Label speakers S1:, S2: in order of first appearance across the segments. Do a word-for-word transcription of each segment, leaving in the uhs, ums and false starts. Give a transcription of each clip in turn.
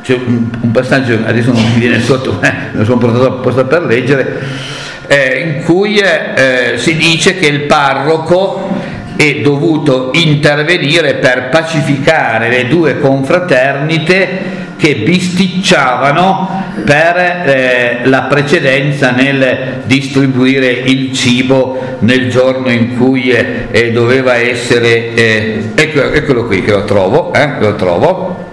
S1: c'è un, un passaggio, adesso non mi viene sotto, eh, lo sono portato apposta per leggere, eh, in cui eh, si dice che il parroco è dovuto intervenire per pacificare le due confraternite che bisticciavano per eh, la precedenza nel distribuire il cibo nel giorno in cui eh, eh, doveva essere eh, ecco, eccolo qui che lo trovo, eh, lo trovo.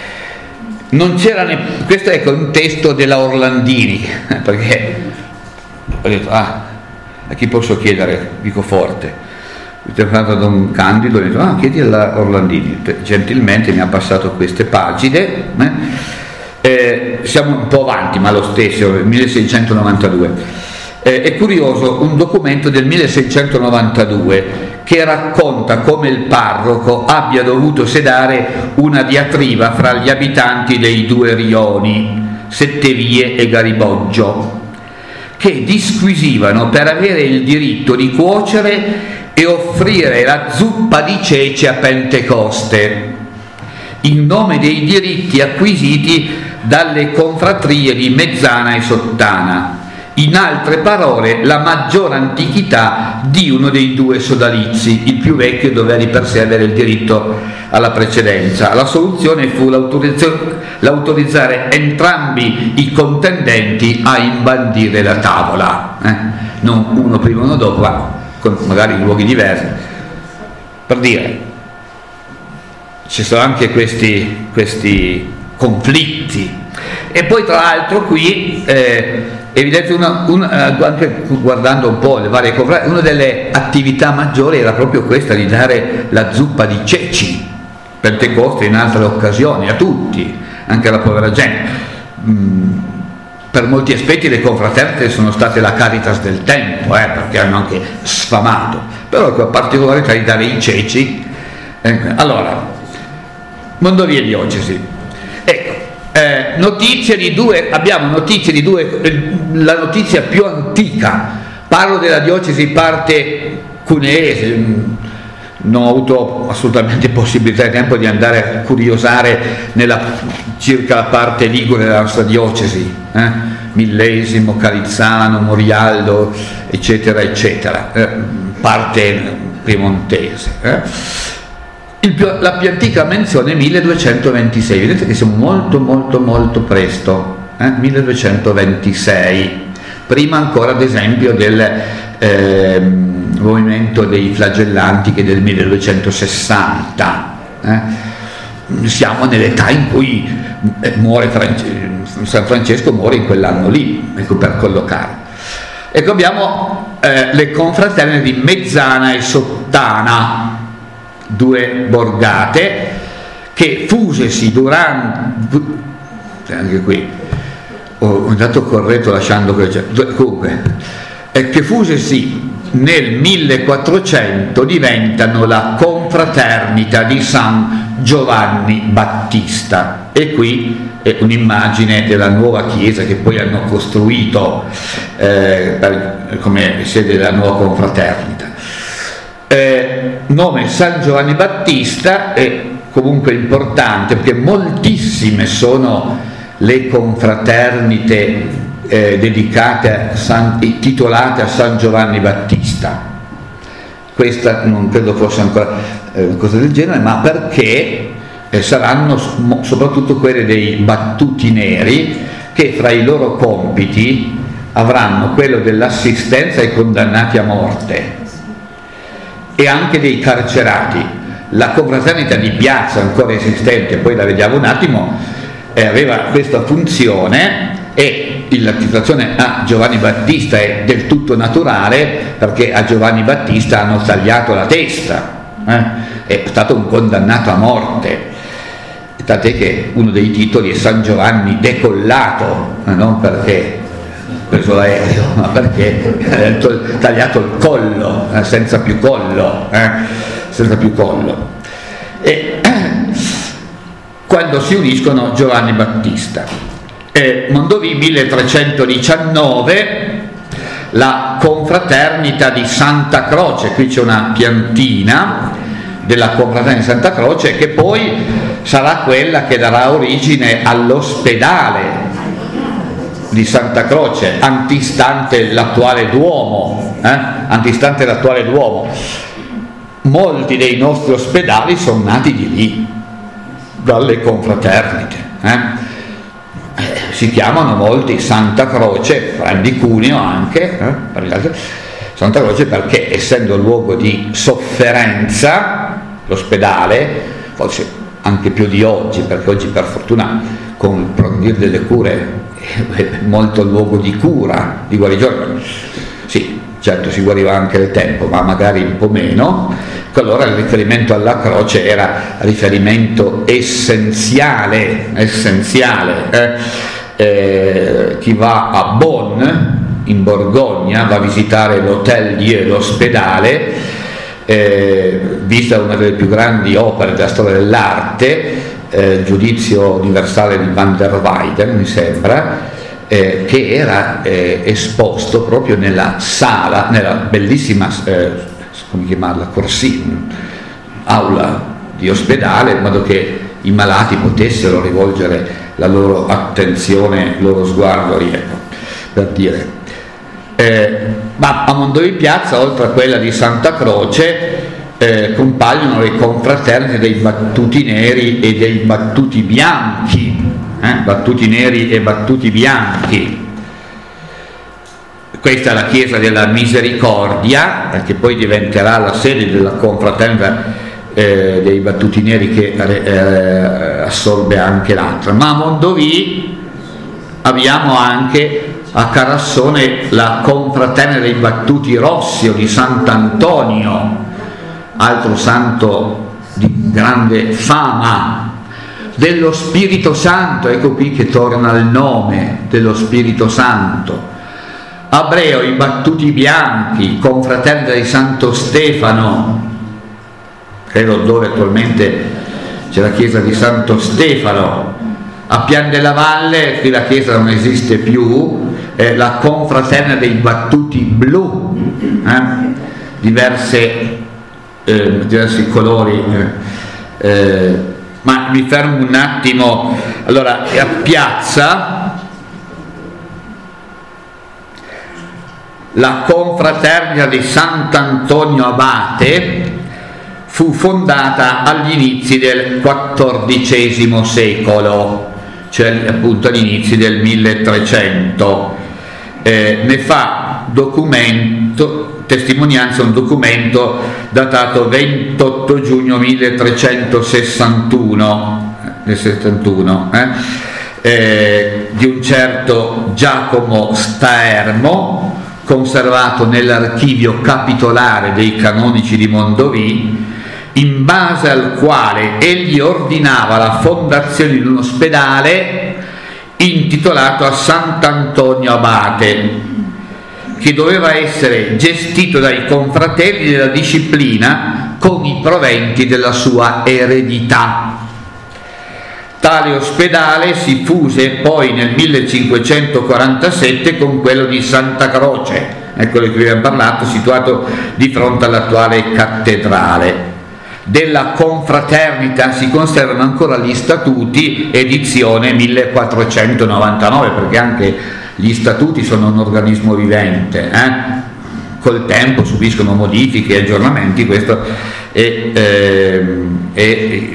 S1: Non c'era ne... questo è un testo della Orlandini, perché ho detto ah, a chi posso chiedere? Dico forte. Ho telefonato a Don Candido e ho detto ah, chiedi alla Orlandini. Gentilmente mi ha passato queste pagine, eh? Eh, siamo un po' avanti ma lo stesso, milleseicentonovantadue. Eh, è curioso un documento del milleseicentonovantadue che racconta come il parroco abbia dovuto sedare una diatriba fra gli abitanti dei due rioni, Settevie e Gariboggio, che disquisivano per avere il diritto di cuocere e offrire la zuppa di cece a Pentecoste, in nome dei diritti acquisiti dalle confratrie di Mezzana e Sottana, in altre parole la maggiore antichità di uno dei due sodalizi, il più vecchio doveva di per sé avere il diritto alla precedenza. La soluzione fu l'autorizzare entrambi i contendenti a imbandire la tavola, eh? non uno prima e uno dopo, ma con magari luoghi diversi, per dire ci sono anche questi, questi conflitti. E poi tra l'altro qui eh, è evidente una, una, anche guardando un po' le varie confraternite, una delle attività maggiori era proprio questa di dare la zuppa di ceci, Pentecoste in altre occasioni, a tutti, anche alla povera gente. Mm. Per molti aspetti le confraternite sono state la Caritas del tempo, eh, perché hanno anche sfamato, però con la particolarità di dare i ceci. Eh, allora, Mondovì e diocesi. Ecco, eh, notizie di due, abbiamo notizie di due, eh, la notizia più antica, parlo della diocesi parte cuneese, non ho avuto assolutamente possibilità e tempo di andare a curiosare nella, circa la parte ligure della nostra diocesi, eh? Millesimo, Carizzano, Morialdo, eccetera, eccetera, eh? parte piemontese. Eh? Il più, la più antica menzione è milleduecentoventisei, vedete che siamo molto molto molto presto, eh? milleduecentoventisei, prima ancora ad esempio del eh, movimento dei flagellanti che è del milleduecentosessanta, eh? siamo nell'età in cui muore France- San Francesco muore in quell'anno lì, ecco, per collocare. Ecco, abbiamo eh, le confraternite di Mezzana e Sottana, due borgate che fusesi durante, anche qui ho andato corretto lasciando comunque, eh, che fusesi nel millequattrocento diventano la confraternita di San Giovanni Battista, e qui è un'immagine della nuova chiesa che poi hanno costruito eh, per, come sede della nuova confraternita. Eh, nome San Giovanni Battista è comunque importante perché moltissime sono le confraternite eh, dedicate a San, titolate a San Giovanni Battista. Questa non credo fosse ancora eh, una cosa del genere, ma perché eh, saranno soprattutto quelle dei battuti neri, che fra i loro compiti avranno quello dell'assistenza ai condannati a morte e anche dei carcerati. La confraternita di piazza ancora esistente, poi la vediamo un attimo, eh, aveva questa funzione, e la titolazione a Giovanni Battista è del tutto naturale perché a Giovanni Battista hanno tagliato la testa, eh? è stato un condannato a morte, tant'è che uno dei titoli è San Giovanni decollato, eh, non perché preso l'aereo, ma perché ha tagliato il collo, eh, senza più collo, eh, senza più collo. E quando si uniscono Giovanni Battista, eh, Mondovì milletrecentodiciannove, la confraternita di Santa Croce, qui c'è una piantina della confraternita di Santa Croce che poi sarà quella che darà origine all'ospedale di Santa Croce, antistante l'attuale Duomo, eh? antistante l'attuale Duomo. Molti dei nostri ospedali sono nati di lì, dalle confraternite. Eh? Eh, si chiamano molti Santa Croce, prendi Cuneo anche, eh? per gli altri, Santa Croce perché essendo luogo di sofferenza, l'ospedale, forse anche più di oggi, perché oggi per fortuna con il progredire delle cure molto luogo di cura, di guarigione, sì, certo si guariva anche nel tempo, ma magari un po' meno, allora il riferimento alla croce era riferimento essenziale, essenziale. Eh? Eh, chi va a Bonn, in Borgogna, va a visitare l'Hotel Dieu, l'ospedale, eh, vista una delle più grandi opere della storia dell'arte, Eh, il giudizio universale di Van der Weyden, mi sembra, eh, che era eh, esposto proprio nella sala, nella bellissima, eh, come chiamarla, corsia, aula di ospedale, in modo che i malati potessero rivolgere la loro attenzione, il loro sguardo lì, ecco, per dire. Eh, ma a Mondovì Piazza, oltre a quella di Santa Croce, Eh, compaiono le confraternite dei battuti neri e dei battuti bianchi, eh? battuti neri e battuti bianchi. Questa è la chiesa della Misericordia, che poi diventerà la sede della confraternita eh, dei battuti neri che eh, assorbe anche l'altra. Ma a Mondovì abbiamo anche a Carassone la confraternita dei battuti rossi o di Sant'Antonio, altro santo di grande fama, dello Spirito Santo. Ecco qui che torna il nome dello Spirito Santo. A Breo i battuti bianchi, confraternita di Santo Stefano, credo dove attualmente c'è la chiesa di Santo Stefano. A Pian della Valle, qui la chiesa non esiste più, è la confraternita dei battuti blu, eh? diverse Eh, diversi colori, eh, eh, ma mi fermo un attimo. Allora, a Piazza la confraternita di Sant'Antonio Abate fu fondata agli inizi del quattordicesimo secolo, cioè appunto agli inizi del milletrecento. Eh, ne fa documento testimonianza un documento datato ventotto giugno milletrecentosessantuno eh, settantuno, eh, eh, di un certo Giacomo Staermo, conservato nell'archivio capitolare dei canonici di Mondovì, in base al quale egli ordinava la fondazione di un ospedale intitolato a Sant'Antonio Abate, che doveva essere gestito dai confratelli della disciplina con i proventi della sua eredità. Tale ospedale si fuse poi nel millecinquecentoquarantasette con quello di Santa Croce, ecco di cui abbiamo parlato, situato di fronte all'attuale cattedrale. Della confraternita si conservano ancora gli statuti, edizione millequattrocentonovantanove, perché anche gli statuti sono un organismo vivente, eh? Col tempo subiscono modifiche e aggiornamenti. Questo è, eh, è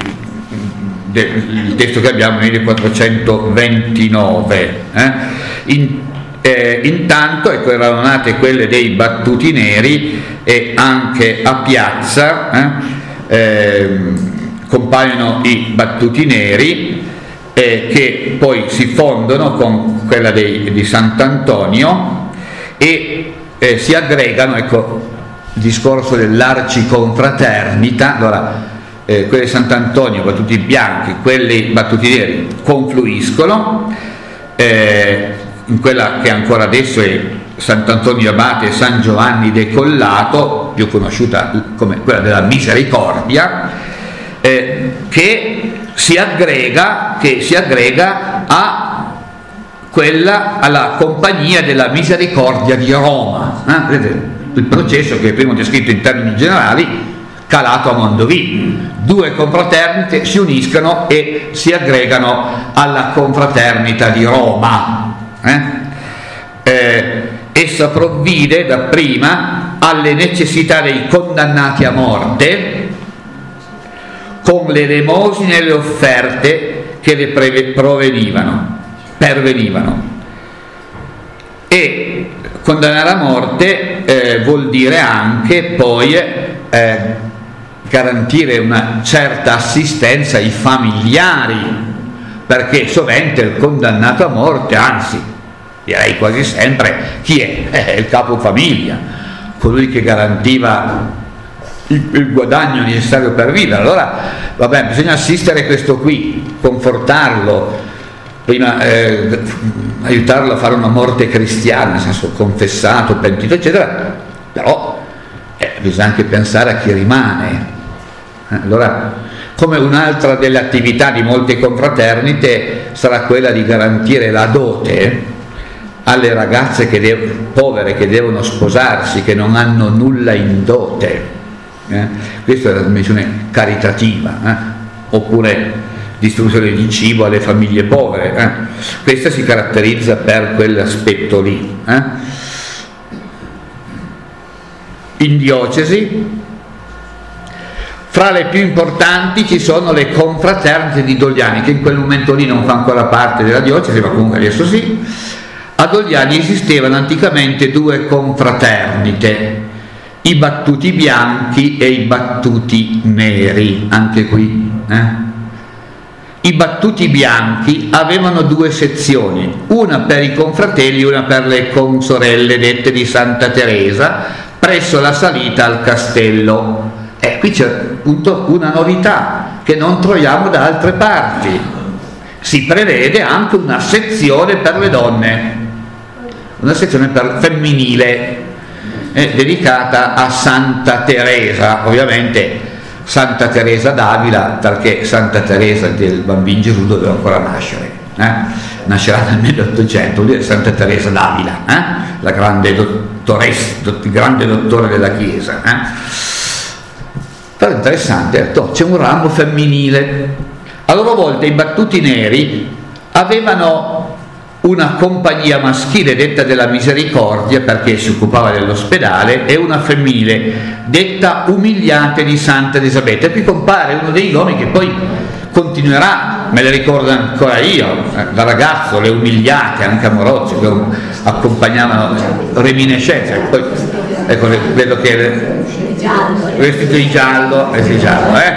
S1: il testo che abbiamo nel millequattrocentoventinove. Eh? In, eh, intanto ecco, erano nate quelle dei battuti neri, e anche a Piazza eh, eh, compaiono i battuti neri, eh, che poi si fondono con quella dei, di Sant'Antonio e eh, si aggregano, ecco il discorso dell'arciconfraternita. Allora eh, quelli di Sant'Antonio, battuti bianchi, quelli battuti neri confluiscono eh, in quella che ancora adesso è Sant'Antonio Abate e San Giovanni Decollato, più conosciuta come quella della Misericordia, eh, che si aggrega, che si aggrega a quella, alla Compagnia della Misericordia di Roma. Eh? Vedete, il processo che prima ho descritto in termini generali, calato a Mondovì. due confraternite si uniscono e si aggregano alla confraternita di Roma. Eh? Eh, essa provvide dapprima alle necessità dei condannati a morte con le elemosine e le offerte che le provenivano, pervenivano. E condannare a morte eh, vuol dire anche poi eh, garantire una certa assistenza ai familiari, perché sovente il condannato a morte, anzi direi quasi sempre, chi è? È il capofamiglia, colui che garantiva il, il guadagno necessario per vivere. Allora vabbè, bisogna assistere questo qui, confortarlo, prima eh, aiutarlo a fare una morte cristiana, nel senso confessato, pentito, eccetera, però eh, bisogna anche pensare a chi rimane. Eh, allora, come un'altra delle attività di molte confraternite sarà quella di garantire la dote alle ragazze che dev- povere che devono sposarsi, che non hanno nulla in dote. Eh? Questa è la dimensione caritativa, eh? Oppure distribuzione di cibo alle famiglie povere. Eh? Questa si caratterizza per quell'aspetto lì. Eh? In diocesi, fra le più importanti ci sono le confraternite di Dogliani, che in quel momento lì non fa ancora parte della diocesi, ma comunque adesso sì. A Dogliani esistevano anticamente due confraternite, i battuti bianchi e i battuti neri, anche qui. Eh? I battuti bianchi avevano due sezioni, una per i confratelli e una per le consorelle dette di Santa Teresa, presso la salita al castello. E qui c'è appunto una novità che non troviamo da altre parti: si prevede anche una sezione per le donne, una sezione per femminile eh, dedicata a Santa Teresa, ovviamente Santa Teresa d'Avila, perché Santa Teresa del Bambino Gesù doveva ancora nascere, eh? nascerà nel milleottocento, lui è Santa Teresa d'Avila, eh? la grande dottoressa, il grande dottore della Chiesa. Eh? Però è interessante, c'è un ramo femminile. A loro volta i battuti neri avevano una compagnia maschile detta della Misericordia, perché si occupava dell'ospedale, e una femminile detta Umiliate di Santa Elisabetta. E qui compare uno dei nomi che poi continuerà, me le ricordo ancora io, da ragazzo, le Umiliate, anche amorose, che accompagnavano reminiscenze. Poi ecco, vedo che vestito di giallo, vestito di giallo, eh?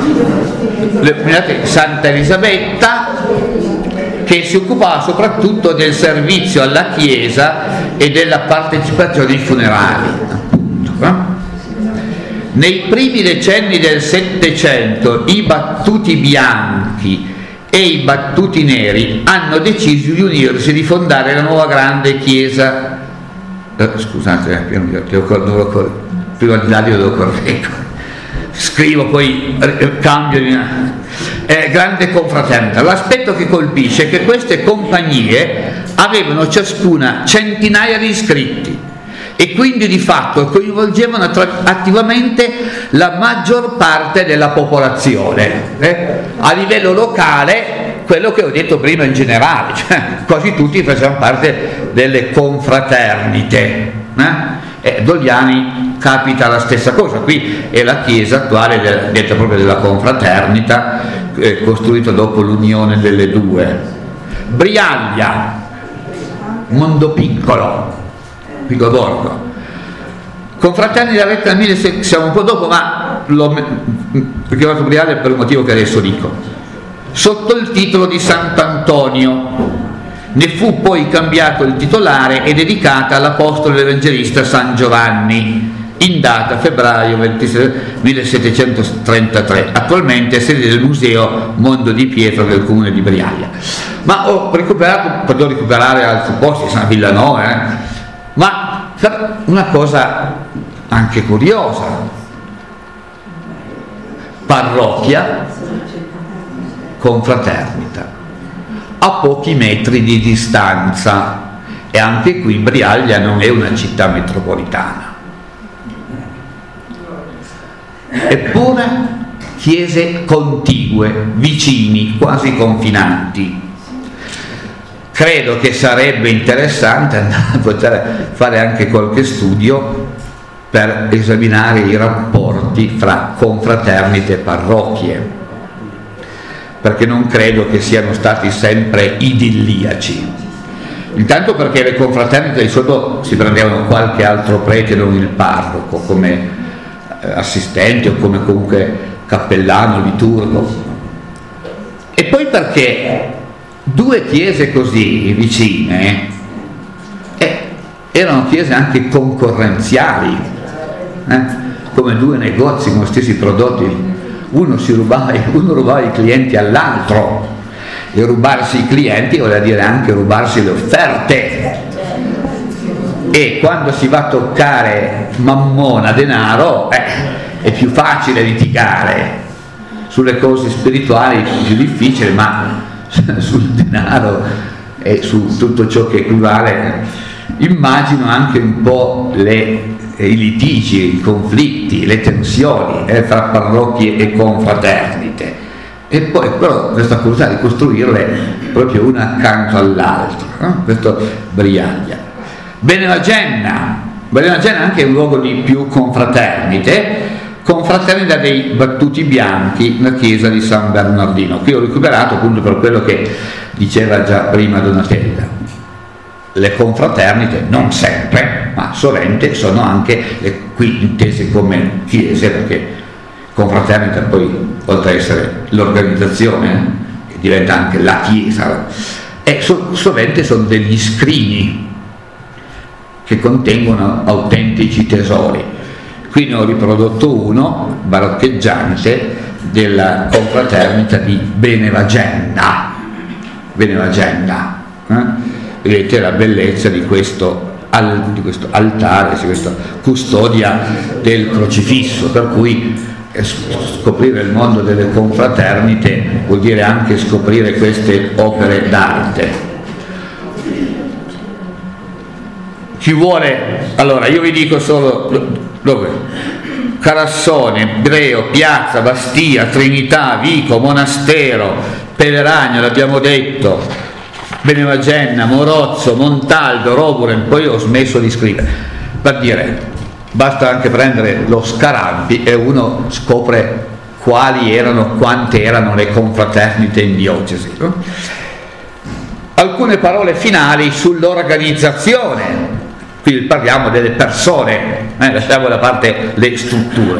S1: Le Umiliate Santa Elisabetta, che si occupava soprattutto del servizio alla Chiesa e della partecipazione ai funerali, appunto. Eh? Nei primi decenni del Settecento i battuti bianchi e i battuti neri hanno deciso di unirsi e di fondare la nuova grande chiesa. Eh, scusate, eh, devo, prima di Dario devo correggere. Scrivo, poi cambio di eh, grande confraternita. L'aspetto che colpisce è che queste compagnie avevano ciascuna centinaia di iscritti e quindi di fatto coinvolgevano attivamente la maggior parte della popolazione, eh? a livello locale, quello che ho detto prima in generale, cioè quasi tutti facevano parte delle confraternite. eh? Eh, Dogliani capita la stessa cosa, qui è la chiesa attuale de, detta proprio della confraternita, eh, costruita dopo l'unione delle due. Briaglia, Mondopiccolo, Piccolo Borgo. Confraternita retta nel millesettecento, siamo un po' dopo, ma l'ho chiamato Briaglia per un motivo che adesso dico, sotto il titolo di Sant'Antonio. Ne fu poi cambiato il titolare e dedicata all'apostolo evangelista San Giovanni, in data febbraio ventisei millesettecentotrentatré. Attualmente è sede del museo Mondo di Pietro del comune di Briaglia. Ma ho recuperato, potrò recuperare altri posti, San Villanova, eh? ma una cosa anche curiosa: parrocchia, confraternita, a pochi metri di distanza, e anche qui Briaglia non è una città metropolitana. Eppure chiese contigue, vicini, quasi confinanti. Credo che sarebbe interessante andare a poter fare anche qualche studio per esaminare i rapporti fra confraternite e parrocchie, perché non credo che siano stati sempre idilliaci. Intanto perché le confraternite di solito si prendevano qualche altro prete, non il parroco, come eh, assistente o come comunque cappellano, liturgo. E poi perché due chiese così vicine eh, erano chiese anche concorrenziali, eh, come due negozi con stessi prodotti. Uno, si rubava, uno rubava i clienti all'altro, e rubarsi i clienti vuol dire anche rubarsi le offerte, e quando si va a toccare mammona, denaro, eh, è più facile litigare. Sulle cose spirituali è più difficile, ma sul denaro e su tutto ciò che equivale immagino anche un po' le i litigi, i conflitti, le tensioni eh, fra parrocchie e confraternite, e poi però questa curiosità di costruirle proprio una accanto all'altra, no? Questo Briaglia. Benevagenna, Benevagenna è anche un luogo di più confraternite, confraternita dei Battuti Bianchi, la chiesa di San Bernardino. Qui ho recuperato appunto per quello che diceva già prima Donatella. Le confraternite non sempre, ma sovente sono anche le, qui intese come chiese, perché confraternita poi, oltre ad essere l'organizzazione, che diventa anche la chiesa, e so, sovente sono degli scrini che contengono autentici tesori. Qui ne ho riprodotto uno baroccheggiante della confraternita di Benevagenna. Benevagenna, eh? Vedete la bellezza di questo, al, di questo altare, di questa custodia del crocifisso, per cui eh, scoprire il mondo delle confraternite vuol dire anche scoprire queste opere d'arte. Chi vuole, allora io vi dico solo dove: Carassone, Breo, Piazza, Bastia, Trinità, Vico, Monastero, Peleragno, l'abbiamo detto, Benevagenna, Morozzo, Montaldo, Roburen. Poi ho smesso di scrivere, per dire, basta anche prendere lo Scarampi e uno scopre quali erano, quante erano le confraternite in diocesi, no? Alcune parole finali sull'organizzazione. Qui parliamo delle persone, eh, lasciamo da parte le strutture.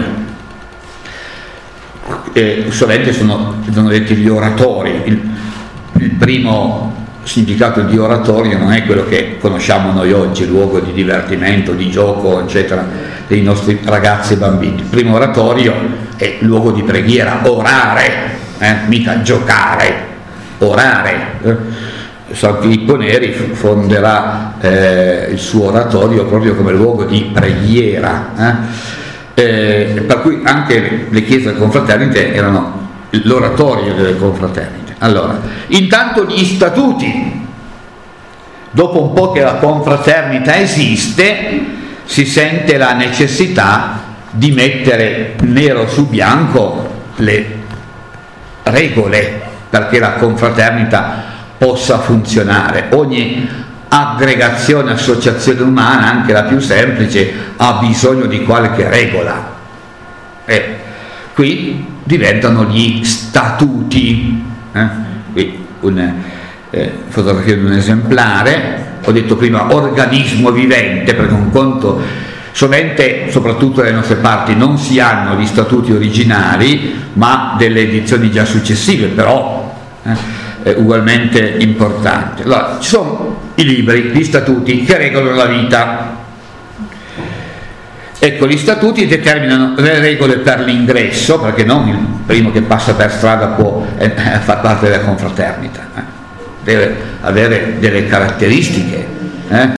S1: Eh, sovente sono, sono detti gli oratori. Il, il primo significato di oratorio non è quello che conosciamo noi oggi, luogo di divertimento, di gioco, eccetera, dei nostri ragazzi e bambini. Il primo oratorio è luogo di preghiera, orare, eh? mica giocare, orare. Eh? San Filippo Neri fonderà eh, il suo oratorio proprio come luogo di preghiera, eh? Eh, per cui anche le chiese delle confraternite erano l'oratorio delle confraternite. Allora, intanto gli statuti. Dopo un po' che la confraternita esiste, si sente la necessità di mettere nero su bianco le regole perché la confraternita possa funzionare. Ogni aggregazione, associazione umana, anche la più semplice, ha bisogno di qualche regola. E qui diventano gli statuti. Eh? Qui un, eh, fotografia di un esemplare. Ho detto prima organismo vivente, perché un conto, sovente, soprattutto nelle nostre parti, non si hanno gli statuti originali, ma delle edizioni già successive, però eh, è ugualmente importante. Allora, ci sono i libri, gli statuti che regolano la vita. Ecco, gli statuti determinano le regole per l'ingresso, perché non il primo che passa per strada può eh, far parte della confraternita, eh. Deve avere delle caratteristiche, eh.